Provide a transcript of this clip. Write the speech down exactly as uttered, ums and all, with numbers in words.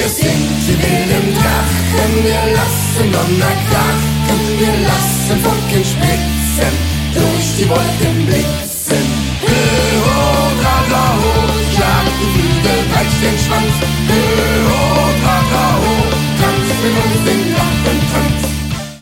Wir sind die wilden Drachen, wir lassen Donner krachen, wir lassen Funken spritzen, durch die Wolken blitzen.